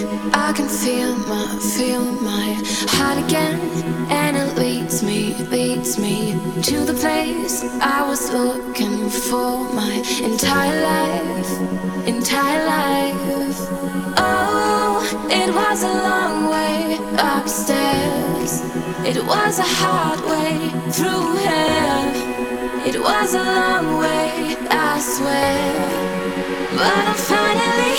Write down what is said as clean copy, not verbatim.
I can feel my heart again, and it leads me to the place I was looking for my entire life. Oh, it was a long way upstairs. It was a hard way through here. It was a long way, I swear, but I finally